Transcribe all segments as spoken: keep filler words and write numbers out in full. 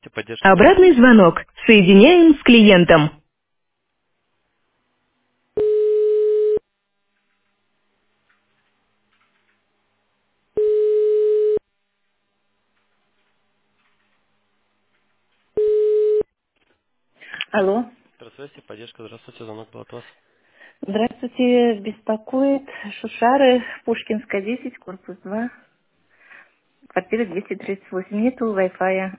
Поддержка, здравствуйте. Обратный звонок. Соединяем с клиентом. Алло. Здравствуйте, поддержка, здравствуйте, звонок был от вас. Здравствуйте. Беспокоит Шушары, Пушкинская, десять, корпус два, квартира двести тридцать восемь. Нету Wi-Fi.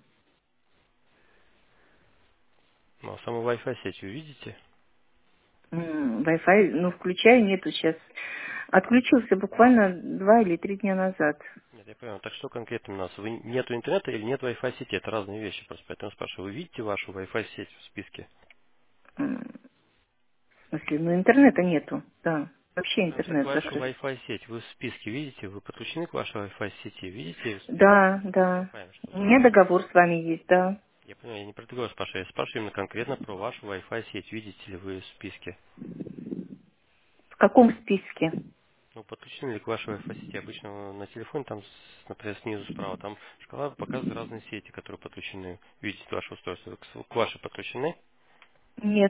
Ну, а саму Wi-Fi сеть вы видите? М, Wi-Fi, ну, включаю, нету сейчас. Отключился буквально два или три дня назад. Нет, я понял. Так что конкретно у нас? Вы нету интернета или нет Wi-Fi сети? Это разные вещи просто. Поэтому спрашиваю, вы видите вашу Wi-Fi сеть в списке? М, В смысле, ну, интернета нету. Да, вообще Ну, так интернет вашу закрыт. Wi-Fi сеть вы в списке видите? Вы подключены к вашей Wi-Fi сети? Видите список Да, с да. Wi-Fi, что У меня запущен? договор с вами есть, да. Я понимаю, я не про другое спрашиваю. Я спрашиваю именно конкретно про вашу Wi-Fi сеть. Видите ли вы в списке? В каком списке? Ну, подключены ли к вашей Wi-Fi сети? Обычно на телефоне там, с- например, снизу справа, там шкала показывает разные сети, которые подключены. Видите ваше устройство. К к вашей подключены? Нет.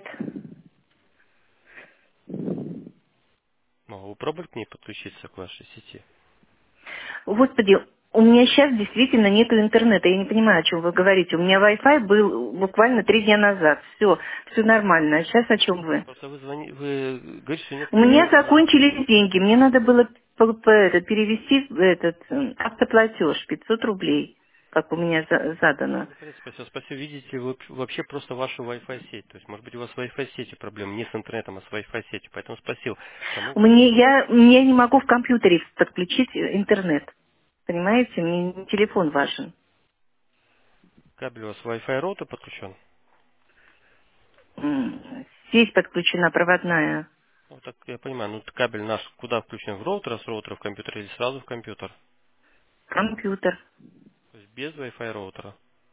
Ну, а вы пробовали к ней подключиться, к вашей сети? Господи, у меня сейчас действительно нету интернета. Я не понимаю, о чем вы говорите. У меня Wi-Fi был буквально три дня назад. Все, все нормально. А сейчас о чем вы? Просто вы, звони, вы говорите, что нет У меня интернета и... закончились деньги. Мне надо было п- п- это, перевести этот м, автоплатеж пятьсот рублей, как у меня за- Я задано. не понятно, спросил. Спросил, видите ли вы вообще просто вашу Wi-Fi сеть? То есть, может быть, у вас с Wi-Fi сетью проблемы, не с интернетом, а с Wi-Fi сетью. Поэтому спросил, саму Мне, я, я не могу в компьютере подключить э, интернет. Понимаете, мне не телефон важен. кабель у вас Wi-Fi роутер подключен? М, Сеть подключена проводная. Ну, так я понимаю, ну кабель наш куда включен? В роутер, а с роутера в компьютер или сразу в компьютер? Компьютер. То есть без Wi-Fi роутера.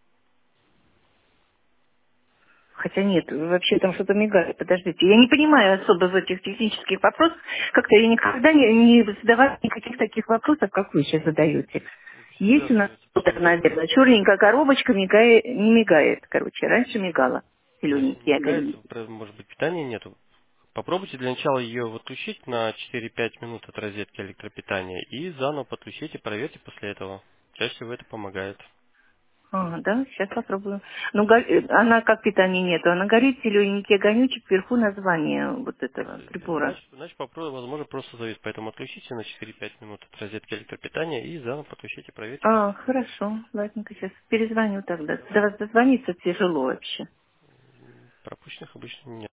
Хотя нет, вообще там что-то мигает. Подождите, я не понимаю особо в этих технических вопросах. Как-то я никогда не, не задавала никаких таких вопросов, как вы сейчас задаете. Ну, всегда Есть у нас задается, роутер, почему нет? наверное, черненькая коробочка мигает, не мигает, короче. Раньше мигала. Ну, если не Зелененький мигает, огонь. про- может быть, питания нету. Попробуйте для начала ее выключить на четыре-пять минут от розетки электропитания и заново подключите, проверьте после этого. Чаще всего это помогает. А, да, сейчас попробую. Ну, го- э, она как питания нету, она горит зелененький огонечек вверху названия вот этого Э, прибора. Значит, значит попробуй, возможно, просто завис. Поэтому отключите на четыре-пять минут от розетки электропитания и заново подключите, проверьте А, после этого. хорошо, ладненько, сейчас перезвоню тогда. До Хорошо. вас дозвониться тяжело вообще. Пропущенных обычно нет.